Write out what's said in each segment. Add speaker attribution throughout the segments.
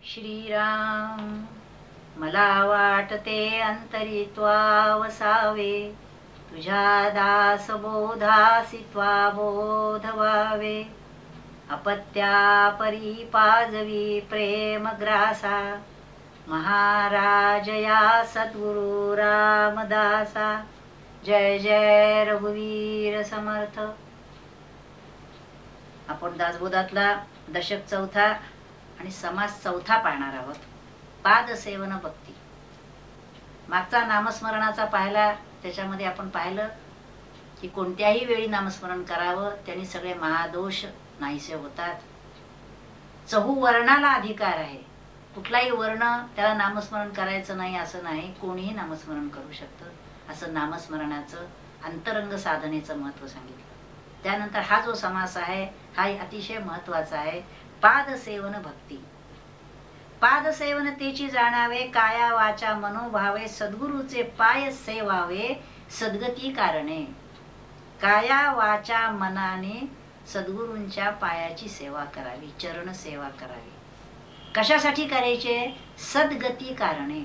Speaker 1: श्रीराम मला वाटते अंतरी त्वा वसावे, तुझ्या दास बोधासी त्वा बोध व्हावे. अपत्या परी पाजवी प्रेम ग्रासा, महाराज या सद्गुरु रामदासा. जय जय रघुवीर समर्थ. आपण दासबोधातला दशक चौथा आणि समास चौथा पाहणार आहोत. पादसेवन भक्ती. मागचा नामस्मरणाचा पाहिला, त्याच्यामध्ये आपण पाहिलं की कोणत्याही वेळी नामस्मरण करावं, त्यांनी सगळे महादोष नाहीसे होतात. चहुवर्णाला अधिकार आहे. कुठलाही वर्ण त्याला नामस्मरण करायचं नाही असं नाही, कोणीही नामस्मरण करू शकतं. असं नामस्मरणाचं अंतरंग साधनेचं महत्व सांगितलं. त्यानंतर हा जो समास आहे हा अतिशय महत्वाचा आहे. पादसेवन भक्ती. पादसेवनतेची जाणावे, काया वाचा मनोभावे, सद्गुरूचे पाय सेवावे, सद्गती कारणे. काया वाचा मनाने सद्गुरूंच्या पायाची सेवा करावी, चरण सेवा करावी. कशासाठी करायचे? सद्गती कारणे.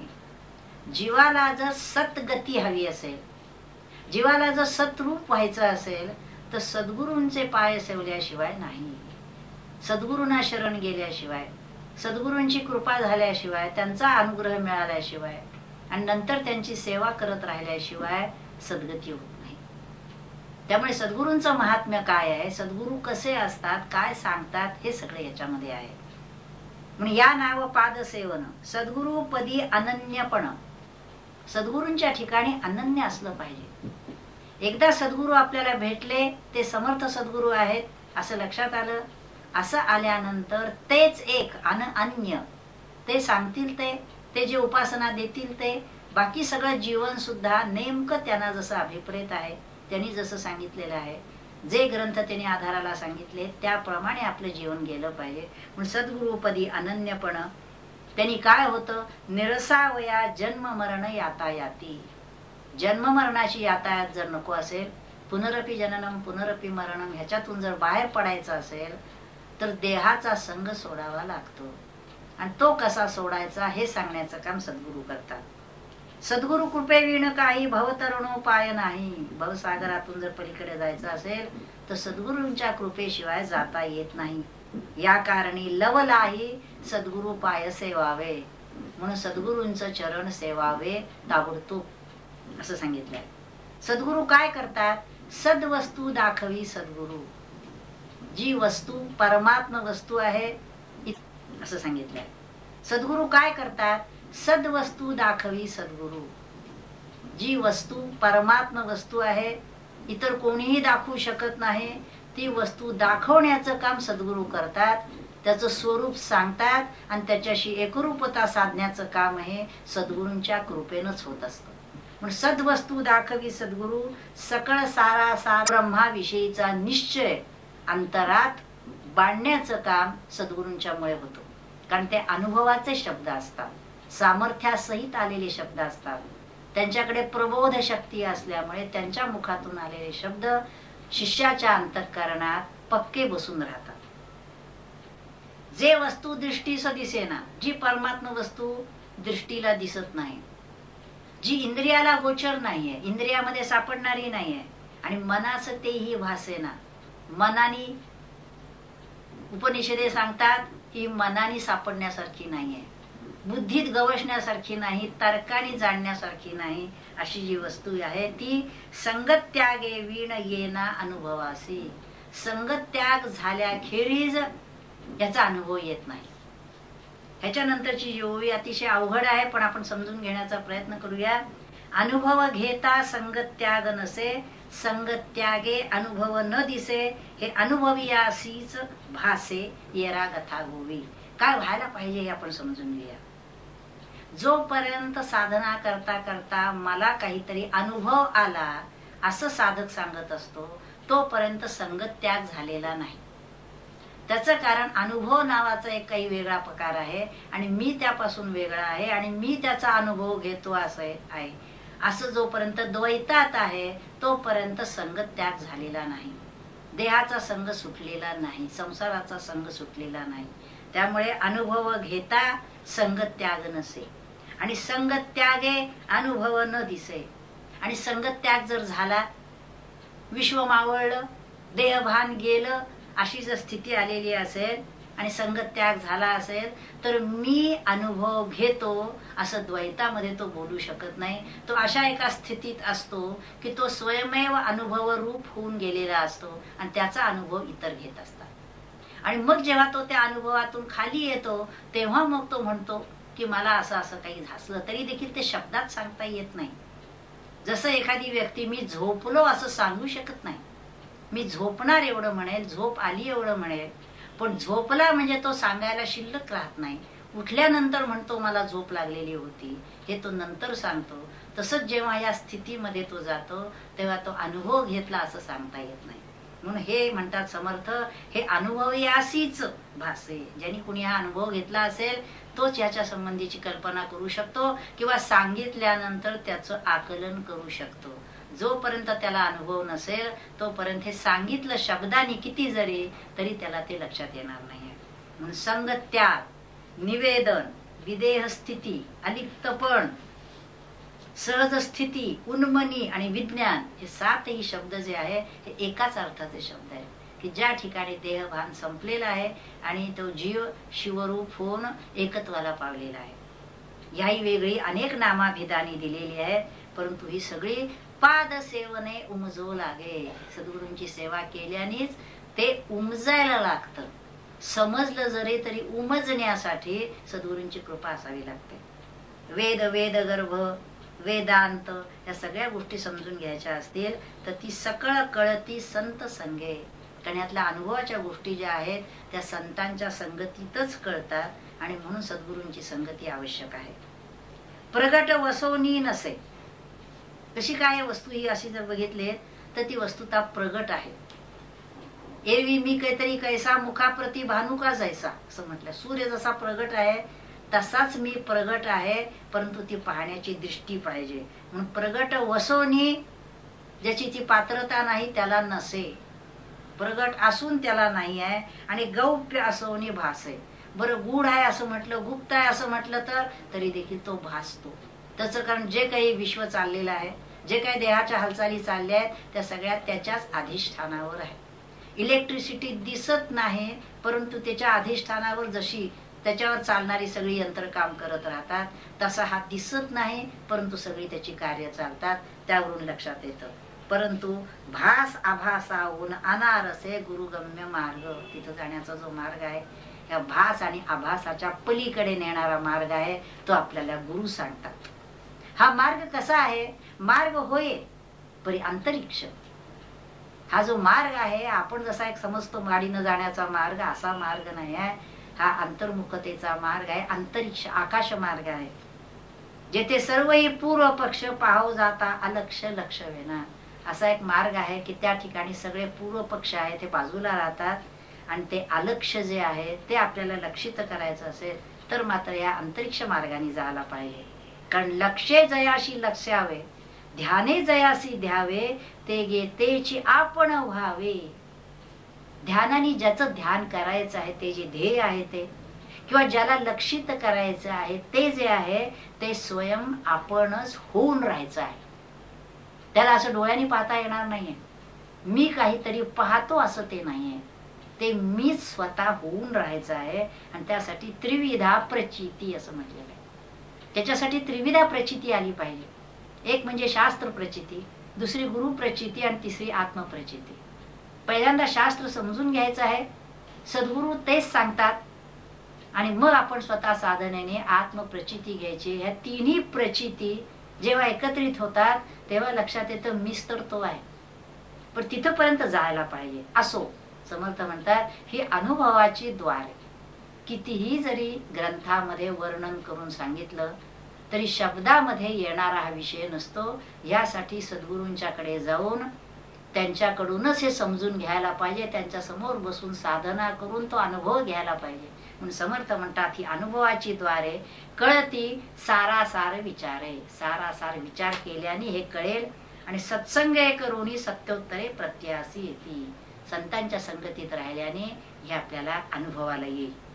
Speaker 1: जीवाला जर सद्गती हवी असेल, जीवाला जर सद्रूप व्हायचं असेल तर सद्गुरूंचे पाय सेवल्याशिवाय नाही. सद्गुरूंना शरण गेल्याशिवाय, सद्गुरूंची कृपा झाल्याशिवाय, त्यांचा अनुग्रह मिळाल्याशिवाय आणि नंतर त्यांची सेवा करत राहिल्याशिवाय सद्गती होत नाही. त्यामुळे सद्गुरूंचं महात्म्य काय आहे, सद्गुरू कसे असतात, काय सांगतात, हे सगळे याच्यामध्ये आहे. म्हणून या नाव पादसेवन. सद्गुरू पदी अनन्यपण. सद्गुरूंच्या ठिकाणी अनन्य असलं पाहिजे. एकदा सद्गुरू आपल्याला भेटले, ते समर्थ सद्गुरू आहेत असं लक्षात आलं. असं आल्यानंतर तेच एक अन्य, ते सांगतील ते जे उपासना देतील ते, बाकी सगळं जीवन सुद्धा नेमकं त्यांना जसं अभिप्रेत आहे, त्यांनी जसं सांगितलेलं आहे, जे ग्रंथ त्यांनी आधाराला सांगितले त्याप्रमाणे आपलं जीवन गेलं पाहिजे. म्हणून सद्गुरूपदी अनन्यपण. त्यांनी काय होतं? निरसावया जन्म मरण यातायाती. जन्म मरणाची यातायात जर नको असेल, पुनरपी जननम पुनरपी मरणम, ह्याच्यातून जर बाहेर पडायचं असेल तर देहाचा संग सोडावा लागतो. आणि तो कसा सोडायचा हे सांगण्याचं काम सद्गुरू करतात. सद्गुरू कृपेविण काही भवतरणोपाय नाही. भवसागरातून जर पलीकडे जायचं असेल तर सद्गुरूंच्या कृपेशिवाय जाता येत नाही. या कारणी लवलाही सद्गुरू पाय सेवावे. म्हणून सद्गुरूंचं चरण सेवावे ताबडतोब असं सांगितलंय. सद्गुरू काय करतात? सद्वस्तू दाखवी सद्गुरू. जी वस्तू परमात्म वस्तू आहे असं सांगितलंय. सद्गुरू काय करतात? सद्वस्तू दाखवी सद्गुरू. जी वस्तू परमात्म वस्तू आहे, इतर कोणीही दाखवू शकत नाही, ती वस्तू दाखवण्याचं काम सद्गुरू करतात. त्याचं स्वरूप सांगतात आणि त्याच्याशी एकरूपता साधण्याचं काम हे सद्गुरूंच्या कृपेनंच होत असतं. म्हणून सद्वस्तू दाखवी सद्गुरू. सकळ सारासार ब्रह्माविषयीचा निश्चय अंतरात बांधण्याचं काम सद्गुरूंच्यामुळे होतं. कारण ते अनुभवाचे शब्द असतात, सामर्थ्यासहित आलेले शब्द असतात. त्यांच्याकडे प्रबोध शक्ती असल्यामुळे त्यांच्या मुखातून आलेले शब्द शिष्याच्या अंतःकरणात पक्के बसून राहतात. जे वस्तू दृष्टीस दिसेना, जी परमात्म वस्तू दृष्टीला दिसत नाही, जी इंद्रियाला गोचर नाहीये, इंद्रियामध्ये सापडणारी नाहीये, आणि मनाचं तेही भासेना. मनाने उपनिषदे सांगतात की मनाने सापडण्यासारखी नाहीये, बुद्धीत गवसण्यासारखी नाही, तर्काने जाणण्यासारखी नाही. अशी जी वस्तू आहे ती संगत्यागे वीण येना अनुभवासी. संगत्याग झाल्याखेरीज याचा अनुभव येत नाही. ह्याच्यानंतरची जी ओवी अतिशय अवघड आहे, पण आपण समजून घेण्याचा प्रयत्न करूया. अनुभव घेता संगत्याग नसे, संगत्यागे अनुभव न दिसे, हे अनुभवियासीच भासे येरा गथा गोवी. काय व्हायला पाहिजे हे आपण समजून घेऊया. जोपर्यंत साधना करता करता मला काहीतरी अनुभव आला असं साधक सांगत असतो, तोपर्यंत संगत्याग झालेला नाही. त्याचं कारण अनुभव नावाचा एक काही वेगळा प्रकार आहे आणि मी त्यापासून वेगळा आहे आणि मी त्याचा अनुभव घेतो असं आहे. असं जोपर्यंत द्वैतात आहे तोपर्यंत संगत्याग झालेला नाही. देहाचा संग सुटलेला नाही, संसाराचा संग सुटलेला नाही. त्यामुळे अनुभव घेता संगत त्याग नसे, आणि संगत त्यागे अनुभव न दिसे. आणि संगत त्याग जर झाला, विश्व मावळलं, देहभान गेलं, अशी जर स्थिती आलेली असेल आणि संगत त्याग झाला असेल, तर मी अनुभव घेतो असं द्वैतामध्ये तो बोलू शकत नाही. तो अशा एका स्थितीत असतो की तो स्वयमेव अनुभव रूप होऊन गेलेला असतो आणि त्याचा अनुभव इतर घेत असतात. आणि मग जेव्हा तो त्या अनुभवातून खाली येतो, तेव्हा मग तो म्हणतो की मला असं असं काही झालं, तरी देखील ते शब्दात सांगता येत नाही. जसं एखादी व्यक्ती मी झोपलो असं सांगू शकत नाही. मी झोपणार एवढं म्हणेल, झोप आली एवढं म्हणेल, पण झोपला म्हणजे तो सांगायला शिल्लक राहत नाही. उठल्यानंतर म्हणतो मला झोप लागलेली होती, हे तो नंतर सांगतो. तसंच जेव्हा या स्थितीमध्ये तो जातो, तेव्हा तो अनुभव घेतला असं सांगता येत नाही. म्हणून हे म्हणतात समर्थ, हे अनुभवयासीच भासे. ज्यांनी कुणी हा अनुभव घेतला असेल तोच याच्या संबंधीची कल्पना करू शकतो किंवा सांगितल्यानंतर त्याचं आकलन करू शकतो. जोपर्यंत त्याला अनुभव नसेल तोपर्यंत हे सांगितलं शब्दाने किती जरी तरी त्याला ते लक्षात येणार नाही. म्हणून संगत त्याग, निवेदन, विदेह स्थिती, अलिप्तपण, सहज स्थिती, उन्मनी आणि विज्ञान, हे 7ही शब्द जे आहे हे एकाच अर्थाचे शब्द आहेत की ज्या ठिकाणी देहभान संपलेला आहे आणि तो जीव शिवरूप होऊन एकत्वाला पावलेला आहे. याही वेगळी अनेक नामाभिधाने दिलेली आहेत, परंतु ही सगळी पाद सेवने उमजो लागे. सद्गुरूंची सेवा केल्यानेच ते उमजायला लागतं. समजलं जरी तरी उमजण्यासाठी सद्गुरूंची कृपा असावी लागते. वेद, वेद गर्भ, वेदांत या सगळ्या गोष्टी समजून घ्यायच्या असतील तर ती सकळ कळती संत संगे. कारण यातल्या अनुभवाच्या गोष्टी ज्या आहेत त्या संतांच्या संगतीतच कळतात आणि म्हणून सद्गुरूंची संगती आवश्यक आहे. प्रगट वसवणी नसे. कशी काय वस्तू ही अशी जर बघितली तर ती वस्तुता प्रगट आहे. एरवी मी काहीतरी कैसा मुखाप्रती भानुका जैसा असं म्हटलं. सूर्य जसा प्रगट आहे तसाच मी प्रगट आहे, परंतु ती पाहण्याची दृष्टी पाहिजे. म्हणून प्रगट वसवणी, ज्याची ती पात्रता नाही त्याला नसे. प्रगट असून त्याला नाही आहे. आणि गौप्य असवणी भासे. बरं गूढ आहे असं म्हटलं, गुप्त आहे असं म्हटलं तर तरी देखील तो भासतो. त्याचं कारण जे काही विश्व चाललेलं आहे, जे काही देहाच्या हालचाली चालल्या आहेत त्या सगळ्या त्याच्याच अधिष्ठानावर आहे. इलेक्ट्रिसिटी दिसत नाही, परंतु त्याच्या अधिष्ठानावर जशी त्याच्यावर चालणारी सगळी यंत्र काम करत राहतात, तसा हा दिसत नाही परंतु सगळी त्याची कार्य चालतात. त्यावरून लक्षात येतं. परंतु भास आभासाहून अनारसे गुरुगम्य मार्ग, तिथं जाण्याचा जो मार्ग आहे या भास आणि आभासाच्या पलीकडे नेणारा मार्ग आहे, तो आपल्याला गुरु सांगतात. हा मार्ग कसा आहे? मार्ग होय परी अंतरिक्ष. हा जो मार्ग आहे आपण जसा एक समजतो गाडीनं जाण्याचा मार्ग, असा मार्ग नाही आहे. हा अंतर्मुखतेचा मार्ग आहे, अंतरिक्ष आकाश मार्ग आहे. जेथे सर्वही पूर्व पक्ष पाहू जाता अलक्ष लक्ष वेना, असा एक मार्ग आहे की त्या ठिकाणी सगळे पूर्व पक्ष आहे ते बाजूला राहतात आणि ते अलक्ष जे आहे ते आपल्याला लक्षित करायचं असेल तर मात्र या अंतरिक्ष मार्गाने जायला पाहिजे. कारण लक्षे जयाशी लक्षावे, ध्याने जयासी ध्यावे, ते गे तेची आपण व्हावे. ध्यानाने ज्याचं ध्यान करायचं आहे ते जे ध्येय आहे ते, किंवा ज्याला लक्षित करायचं आहे ते जे आहे ते स्वयं आपणच होऊन राहायचं आहे. त्याला असं डोळ्यांनी पाहता येणार नाहीये, मी काहीतरी पाहतो असं ते नाहीये. ते मीच स्वतः होऊन राहायचं आहे. आणि त्यासाठी त्रिविधा प्रचिती असं म्हटलेलं आहे. त्याच्यासाठी त्रिविधा प्रचिती आली पाहिजे. एक म्हणजे शास्त्र प्रचिती, दुसरी गुरु प्रचिती आणि तिसरी आत्मप्रचिती. पहिल्यांदा शास्त्र समजून घ्यायचं आहे, सद्गुरु तेच सांगतात, आणि मग आपण स्वतः साधनेने आत्मप्रचिती घ्यायची. ह्या तिन्ही प्रचिती जेव्हा एकत्रित होतात तेव्हा लक्षात येतं मीच तर तो आहे. पण तिथपर्यंत जायला पाहिजे. असो, समर्थ म्हणतात ही अनुभवाची द्वारे. कितीही जरी ग्रंथामध्ये वर्णन करून सांगितलं तरी शब्दामध्ये येणारा हा विषय नसतो. यासाठी सद्गुरूंच्याकडे जाऊन त्यांच्याकडूनच हे समजून घ्यायला पाहिजे. त्यांच्या समोर बसून साधना करून तो अनुभव घ्यायला पाहिजे. म्हणून समर्थ म्हणतात ही अनुभवाची द्वारे कळती सारासार विचारे. सारासार विचार केल्याने हे कळेल आणि सत्संग करूनी सत्योत्तरे प्रत्यासी येती. संतांच्या संगतीत राहिल्याने हे आपल्याला अनुभवाला येईल.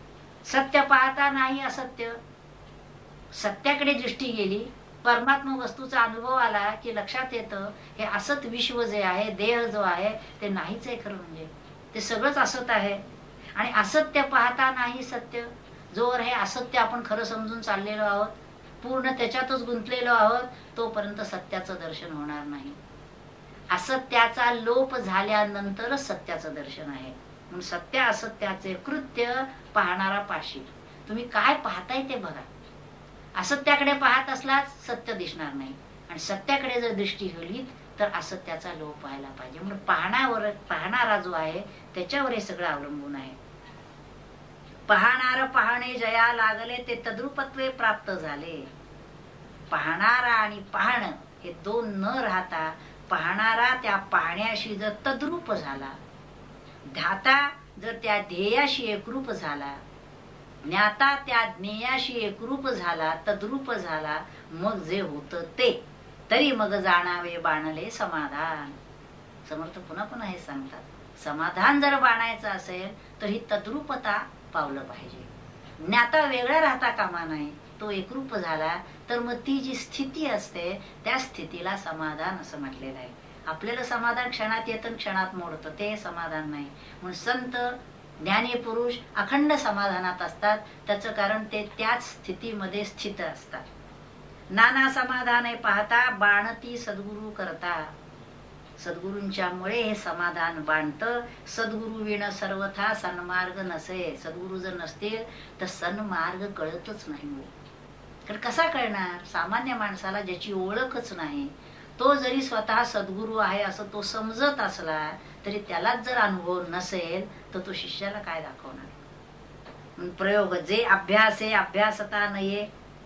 Speaker 1: सत्य पाहता नाही असत्य. सत्याकडे दृष्टी गेली, परमात्मा वस्तूचा अनुभव आला की लक्षात येतं हे असत विश्व जे आहे, देह जो आहे ते नाहीच आहे खरं म्हणजे. ते सगळंच असत आहे. आणि असत्य पाहता नाही सत्य. जोवर हे असत्य आपण खरं समजून चाललेलो आहोत, पूर्ण त्याच्यातच गुंतलेलो आहोत, तोपर्यंत सत्याचं दर्शन होणार नाही. असत्याचा लोप झाल्यानंतरच सत्याचं दर्शन आहे. म्हणून सत्य असत्याचे कृत्य पाहणारा पाशी. तुम्ही काय पाहताय ते बघा. असत्याकडे पाहत असलाच सत्य दिसणार नाही, आणि सत्याकडे जर दृष्टी गेली तर असत्याचा लोप व्हायला पाहिजे. म्हणून पाहणारा जो आहे त्याच्यावर हे सगळं अवलंबून आहे. पाहणार पाहणे जया लागले ते तद्रुपत्वे प्राप्त झाले. पाहणारा आणि पाहणं हे दोन न राहता पाहणारा त्या पाहण्याशी जर तद्रूप झाला, ध्याता जर त्या ध्येयाशी एकरूप झाला, ज्ञाता त्या ज्ञेयाशी एकरूप झाला, तद्रूप झाला, मग जे होतं ते तरी मग जाणावे बाणले समाधान. समर्थ पुन्हा पुन्हा हे सांगतात, समाधान जर बाणायचं असेल तर ही तद्रूपता पावलं पाहिजे. ज्ञाता वेगळा राहता कामा नाही, तो एकरूप झाला तर मग ती जी स्थिती असते त्या स्थितीला समाधान असं म्हटलेलं आहे. आपल्याला समाधान क्षणात येतं क्षणात मोडतं, ते समाधान नाही. म्हणून संत ज्ञानी पुरुष अखंड समाधानात असतात. त्याचं कारण ते त्याच स्थितीमध्ये स्थित असतात. नाना समाधाने पाहता बाणती सद्गुरु करता. सद्गुरूंच्या मुळे हे समाधान बांधतं. सद्गुरु विण सर्वथा सन्मार्ग नसे. सद्गुरु जर नसतील तर सन्मार्ग कळतच नाही. तर कसा कळणार? सामान्य माणसाला ज्याची ओळखच नाही, तो जरी स्वतः सद्गुरु आहे असं तो समजत असला तरी त्यालाच जर अनुभव नसेल तर तो शिष्याला काय दाखवणार? प्रयोग जे अभ्यासे अभ्यासता नये.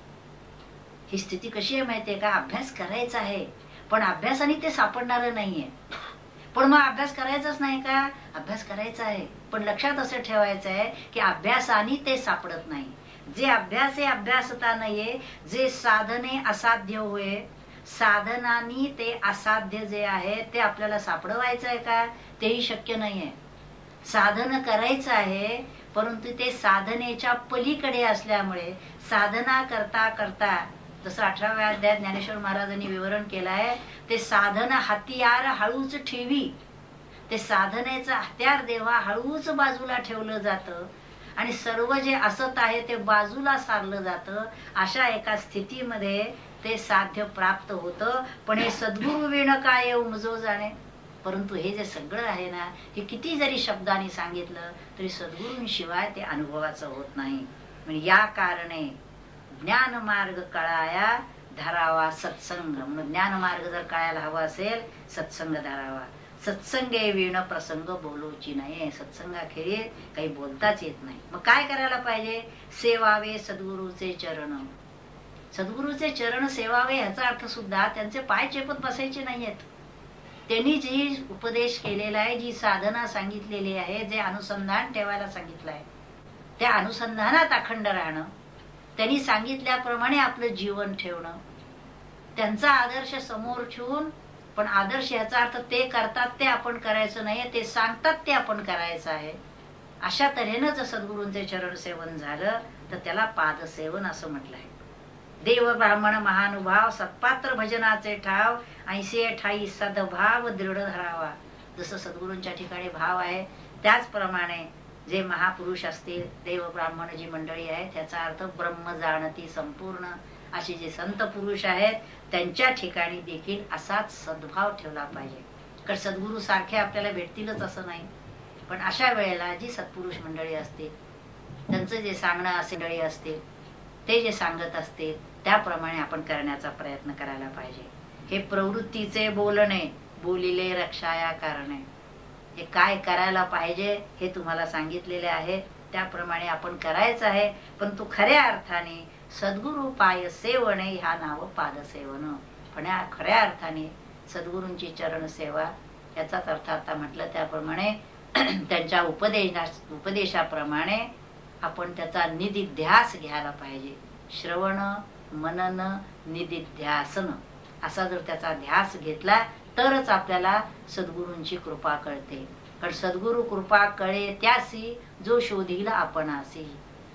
Speaker 1: ही स्थिती कशी आहे माहितीये का? अभ्यास करायचा आहे पण अभ्यासाने ते सापडणार नाहीये. पण मग अभ्यास करायचाच नाही का? अभ्यास करायचा आहे, पण लक्षात असं ठेवायचं आहे की अभ्यासाने ते सापडत नाही. जे अभ्यासे अभ्यासता नये, जे साधने असाध्य होय, साधनानी ते असाध्य जे आहे ते आपल्याला सापडवायचं आहे का? तेही शक्य नाहीये. साधन करायचं आहे परंतु ते साधनेच्या पलीकडे असल्यामुळे साधना करता करता, जसं 18व्या अध्यायात ज्ञानेश्वर महाराजांनी विवरण केलं आहे, ते साधन हत्यार हळूच ठेवी. ते साधनेचं हत्यार देवा हळूच बाजूला ठेवलं जातं आणि सर्व जे असत आहे ते बाजूला सारलं जातं. अशा एका स्थितीमध्ये ते साध्य प्राप्त होतं. पण हे सद्गुरु विण काय उमजो जाणे. परंतु हे जे सगळं आहे ना, हे किती जरी शब्दांनी सांगितलं तरी सद्गुरूंशिवाय ते अनुभवाचं होत नाही. म्हणजे या कारणे ज्ञान मार्ग कळाया धरावा सत्संग. म्हणून ज्ञान मार्ग जर कळायला हवा असेल सत्संग धरावा. सत्संगे विण प्रसंग बोलूची नाही. सत्संगाखेरीज काही बोलताच येत नाही. मग काय करायला पाहिजे? सेवावे सद्गुरूचे चरण. सद्गुरूचे चरण सेवावे ह्याचा अर्थ सुद्धा त्यांचे पाय चेपत बसायचे नाहीयेत. त्यांनी जी उपदेश केलेला आहे, जी साधना सांगितलेली आहे, जे अनुसंधान ठेवायला सांगितलं आहे, त्या अनुसंधानात अखंड राहणं, त्यांनी सांगितल्याप्रमाणे आपलं जीवन ठेवणं, त्यांचा आदर्श समोर ठेवून, पण आदर्श याचा अर्थ ते करतात ते आपण करायचं नाही, ते सांगतात ते आपण करायचं आहे. अशा तऱ्हेनं जर सद्गुरूंचे चरण सेवन झालं तर त्याला पादसेवन असं म्हटलं आहे. देव ब्राह्मण महानुभाव सत्पात्र भजनाचे ठाव 80 सद्भाव दृढ धरावा. जसं सद्गुरूंच्या ठिकाणी भाव आहे त्याचप्रमाणे जे महापुरुष असतील, देव ब्राह्मण जी मंडळी आहे, त्याचा अर्थ ब्रह्म जाणती संपूर्ण अशी जे संत पुरुष आहेत त्यांच्या ठिकाणी देखील असाच सद्भाव ठेवला पाहिजे. कारण सद्गुरू सारखे आपल्याला भेटतीलच असं नाही, पण अशा वेळेला जी सत्पुरुष मंडळी असतील, त्यांचं जे सांगणं मंडळी असतील, ते जे सांगत असतील त्याप्रमाणे आपण करण्याचा प्रयत्न करायला पाहिजे. हे प्रवृत्तीचे बोलणे बोलिले रक्षाया कारणे. हे काय करायला पाहिजे हे तुम्हाला सांगितलेले आहे, त्याप्रमाणे आपण करायचं आहे. पण तू खऱ्या अर्थाने सद्गुरु पाय सेवणे ह्या नाव पादसेवन. पण खऱ्या अर्थाने सद्गुरूंची चरण सेवा याचाच अर्थ आता म्हटलं त्याप्रमाणे त्यांच्या उपदेशाप्रमाणे आपण त्याचा निधिध्यास घ्यायला पाहिजे. श्रवण मनन निधिध्यासन असा जर त्याचा ध्यास घेतला तरच आपल्याला सद्गुरूंची कृपा कळते. कारण सद्गुरु कृपा कळे त्यासी जो शोधील आपणासी.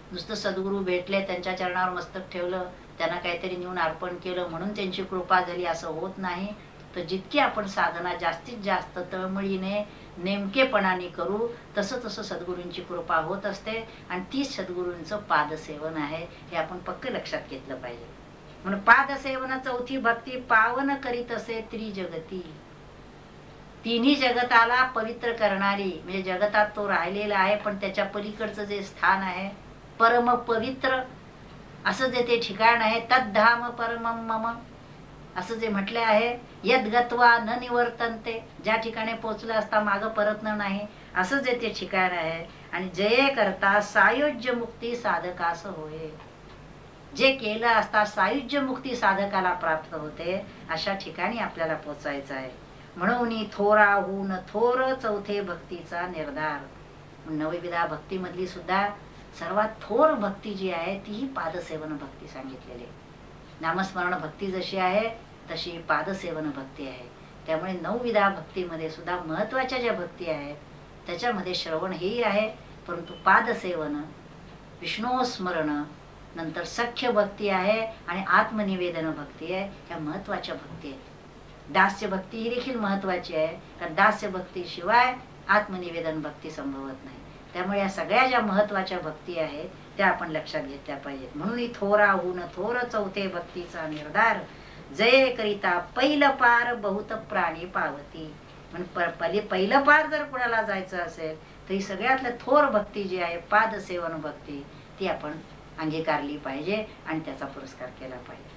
Speaker 1: नुसतं सद्गुरू भेटले, त्यांच्या चरणावर मस्तक ठेवलं, त्यांना काहीतरी नेऊन अर्पण केलं म्हणून त्यांची कृपा झाली असं होत नाही. तर जितकी आपण साधना जास्तीत जास्त तळमळीने नेमकेपणाने करू तसं तसं सद्गुरूंची कृपा होत असते. आणि तीच सद्गुरूंचं पादसेवन आहे, हे आपण पक्क लक्षात घेतलं पाहिजे. म्हणून पादसेवन चौथी भक्ती, पावन करीत असे त्रिजगती. तिन्ही जगताला पवित्र करणारी, म्हणजे जगतात तो राहिलेला आहे पण त्याच्या पलीकडचं जे स्थान आहे परम पवित्र असं जे ते ठिकाण आहे, तद्धाम परमम मम असं जे म्हटले आहे, यद गत्वा न निवर्तनते, ज्या ठिकाणी पोचलं असता मागं परतणं नाही असं जे ते ठिकाण आहे. आणि जये करता सायुज्य मुक्ती साधकास होय, जे केलं असता सायुज्य मुक्ती साधकाला प्राप्त होते, अशा ठिकाणी आपल्याला पोचायचं आहे. म्हणून थोराहून थोर चौथे भक्तीचा निर्धार. नवविधा भक्तीमधली सुद्धा सर्वात थोर भक्ती जी आहे ती पादसेवन भक्ती सांगितलेली आहे. नामस्मरण भक्ती जशी आहे तशी पादसेवन भक्ती आहे. त्यामुळे नवविधा भक्तीमध्ये सुद्धा महत्वाच्या ज्या भक्ती आहेत त्याच्यामध्ये श्रवण हेही आहे, परंतु पादसेवन, विष्णू स्मरण, नंतर सख्य भक्ती आहे आणि आत्मनिवेदन भक्ती आहे, ह्या महत्वाच्या भक्ती आहेत. दास्य भक्ती ही देखील महत्वाची आहे, कारण दास्य भक्तीशिवाय आत्मनिवेदन भक्ती संभवत नाही. त्यामुळे या सगळ्या ज्या महत्वाच्या भक्ती आहेत त्या आपण लक्षात घेतल्या पाहिजेत. म्हणून थोराहून थोर चौथे भक्तीचा निर्धार, जय करिता पहिलं पार बहुत प्राणी पावती. म्हणजे पहिलं पार जर कुणाला जायचं असेल तर ही सगळ्यातलं थोर भक्ती जी आहे पादसेवन भक्ती ती आपण अंगीकारली पाहिजे आणि त्याचा पुरस्कार केला पाहिजे.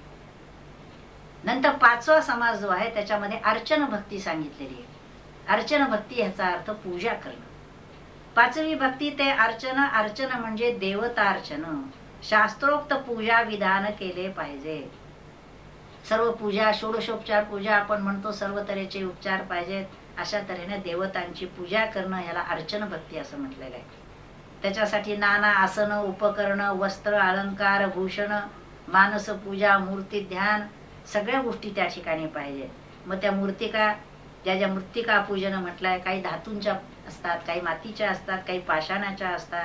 Speaker 1: नंतर पाचवा समाज जो आहे त्याच्यामध्ये अर्चन भक्ती सांगितलेली आहे. अर्चन भक्ती ह्याचा अर्थ पूजा करणं. पाचवी भक्ती ते अर्चन. अर्चन म्हणजे देवतार्चन, शास्त्रोक्त पूजा विधान केले पाहिजे. सर्व पूजा, षोडशोपचार पूजा आपण म्हणतो, सर्व तऱ्हेचे उपचार पाहिजेत, अशा तऱ्हेने देवतांची पूजा करणं ह्याला अर्चन भक्ती असं म्हटलेलं आहे. त्याच्यासाठी नाना आसन, उपकरण, वस्त्र, अलंकार, भूषण, मानस पूजा, मूर्ती ध्यान, सगळ्या गोष्टी त्या ठिकाणी पाहिजेत. मग त्या मूर्तिका, ज्या मृत्तिका पूजन म्हटलंय, काही धातूंच्या असतात, काही मातीच्या असतात, काही पाषाणाच्या असतात,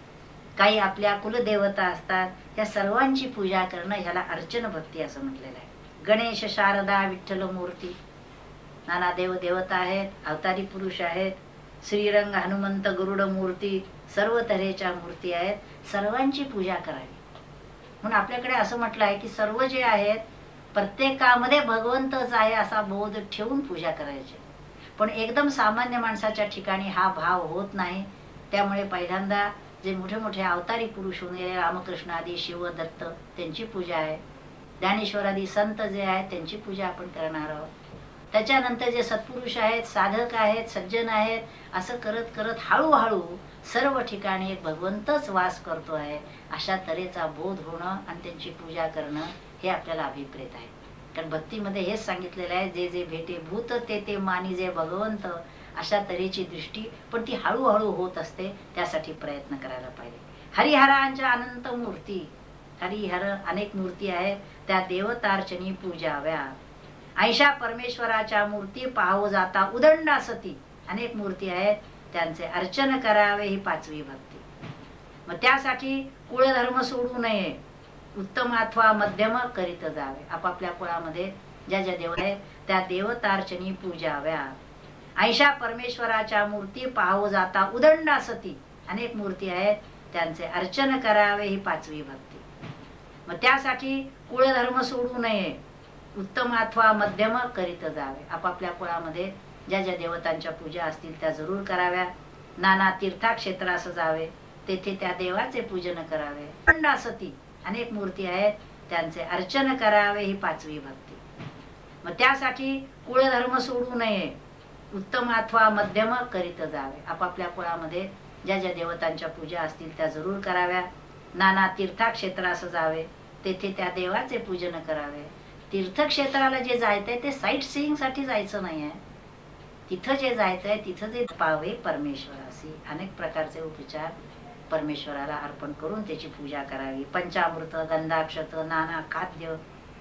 Speaker 1: काही आपल्या कुलदेवता असतात, त्या सर्वांची पूजा करणं ह्याला अर्चन भक्ती असं म्हटलेलं आहे. गणेश, शारदा, विठ्ठल मूर्ती, नाना देव देवता आहेत, अवतारी पुरुष आहेत, श्रीरंग, हनुमंत, गरुड मूर्ती, सर्व तऱ्हेच्या मूर्ती आहेत, सर्वांची पूजा करावी. म्हणून आपल्याकडे असं म्हटलं आहे की सर्व जे आहेत प्रत्येकामध्ये भगवंतच आहे असा बोध ठेवून पूजा करायची. पण एकदम सामान्य माणसाच्या ठिकाणी हा भाव होत नाही. त्यामुळे पहिल्यांदा जे मोठे मोठे अवतारी पुरुष होऊन गेले, रामकृष्ण आदी, शिव, दत्त, त्यांची पूजा आहे. ज्ञानेश्वर आदी संत जे आहेत त्यांची पूजा आपण करणार आहोत. त्याच्यानंतर जे सत्पुरुष आहेत, साधक आहेत, सज्जन आहेत, असं करत करत हळूहळू सर्व ठिकाणी एक भगवंतच वास करतो आहे अशा तऱ्हेचा बोध होणं आणि त्यांची पूजा करणं हे आपल्याला अभिप्रेत आहे. कारण भक्तीमध्ये हेच सांगितलेलं आहे, जे जे भेटे भूत ते ते मानी जे भगवंत, अशा तऱ्हेची दृष्टी पण ती हळूहळू होत असते. त्यासाठी प्रयत्न करायला पाहिजे. हरिहरांच्या अनंत मूर्ती, हरिहर अनेक मूर्ती आहेत, त्या देवतार्चनी पूजाव्या. ऐशा परमेश्वराच्या मूर्ती पाहू जाता उदंडा सती, अनेक मूर्ती आहेत, त्यांचे अर्चन करावे, ही पाचवी भक्ती. मग त्यासाठी कुळधर्म सोडू नये, उत्तम अथवा मध्यम करीत जावे. आपापल्या कुळामध्ये ज्या ज्या देव आहेत त्या देवतार्चनी पूजाव्या. ऐशा परमेश्वराच्या मूर्ती पाहू जाता उदंडा सती, अनेक मूर्ती आहेत, त्यांचे अर्चन करावे, ही पाचवी भक्ती. मग त्यासाठी कुळधर्म सोडू नये, उत्तम अथवा मध्यम करीत जावे. आपापल्या कुळामध्ये ज्या ज्या देवतांच्या पूजा असतील त्या जरूर कराव्या. नाना तीर्थक्षेत्रास जावे, तेथे त्या देवाचे पूजन करावे. उदंडा सती, अनेक मूर्ती आहेत, त्यांचे अर्चन करावे, ही पाचवी भक्ती. मग त्यासाठी कुळधर्म सोडू नये, उत्तम अथवा मध्यम करीत जावे. आपापल्या कुळामध्ये ज्या ज्या देवतांच्या पूजा असतील त्या जरूर कराव्या. नाना तीर्थक्षेत्रास जावे, तेथे त्या देवाचे पूजन करावे. तीर्थक्षेत्राला जे जायचंय ते साईट सीइंग साठी जायचं नाहीये. तिथं जे जायचंय तिथं जे पावे परमेश्वरासी, अनेक प्रकारचे उपचार परमेश्वराला अर्पण करून त्याची पूजा करावी. पंचामृत, गंधाक्षत, नाना खाद्य,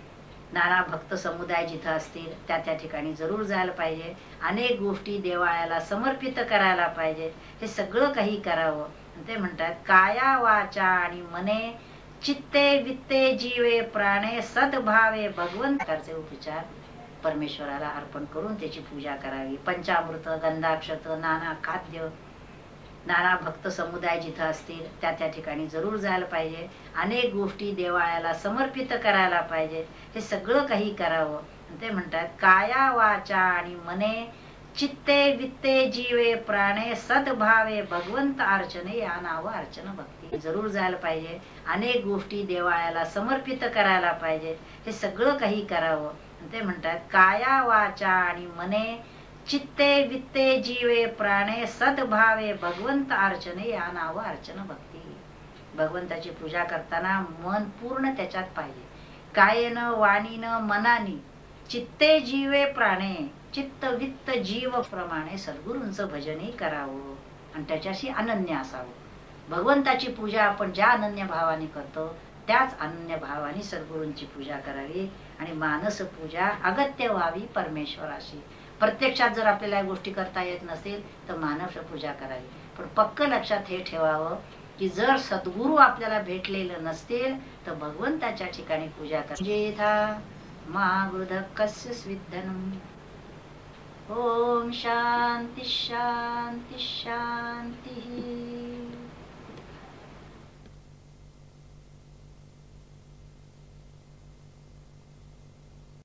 Speaker 1: नाना भक्त समुदाय जिथं असतील त्या त्या ठिकाणी जरूर जायला पाहिजे. अनेक गोष्टी देवाळ्याला समर्पित करायला पाहिजे. हे सगळं काही करावं ते म्हणतात काया वाचा आणि मने चित्ते वित्ते जीवे प्राणे सद्भावे भगवंताचे उपचार परमेश्वराला अर्पण करून त्याची पूजा करावी. पंचामृत, गंधाक्षत, नाना खाद्य, नाना भक्त समुदाय जिथं असतील त्या ठिकाणी जरूर जायला पाहिजे. अनेक गोष्टी देवाळ्याला समर्पित करायला पाहिजे. हे सगळं काही करावं. ते म्हणतात काया वाचा आणि मने चित्ते वित्ते जीवे प्राणे सद्भावे भगवंत अर्चने, या नाव अर्चन भक्ती जरूर जायला पाहिजे. अनेक गोष्टी देवाळ्याला समर्पित करायला पाहिजे. हे सगळं काही करावं. ते म्हणतात काया वाचा आणि मने चित्ते वित्ते जीवे प्राणे सद्भावे भगवंत अर्चने, या नाव अर्चन भक्ती. भगवंताची पूजा करताना मन पूर्ण त्याच्यात पाहिजे. कायेनं वाणीनं मनानी चित्ते जीवे प्राणे, चित्त वित्त जीव प्रमाणे सद्गुरूंचं भजनही करावं आणि त्याच्याशी अनन्य असावं. भगवंताची पूजा आपण ज्या अनन्य भावाने करतो त्याच अनन्य भावाने सद्गुरूंची पूजा करावी आणि मानस पूजा अगत्य व्हावी परमेश्वराशी. प्रत्यक्षात जर आपल्याला या गोष्टी करता येत नसेल तर मानस पूजा करावी. पण पक्क लक्षात हे ठेवावं की जर सद्गुरू आपल्याला भेटलेलं नसतील तर भगवंताच्या ठिकाणी पूजा करा. मागृधकस्य स्विद्धनम्. ओम शांती शांती शांती.